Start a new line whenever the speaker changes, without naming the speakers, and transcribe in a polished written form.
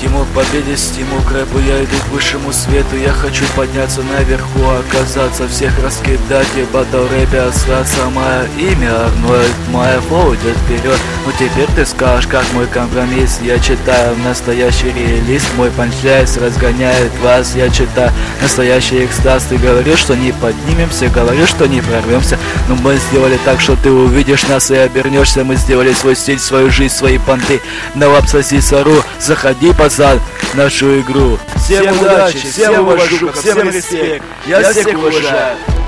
Стимул к победе, стимул к рэпу, я иду к высшему свету. Я хочу подняться наверху, оказаться, всех раскидать и батл рэпе остаться. Мое имя Арнольд, моя флоу идет вперед. Ну теперь ты скажешь, как мой компромисс. Я читаю настоящий релиз, мой панчлайс разгоняет вас. Я читаю настоящий экстаз. Ты говоришь, что не поднимемся, говоришь, что не прорвемся. Но мы сделали так, что ты увидишь нас и обернешься. Мы сделали свой стиль, свою жизнь, свои понты. На лапсосисару, заходи, пацан, в нашу игру. Всем удачи, всем уважуха, всем респект. Я всех уважаю.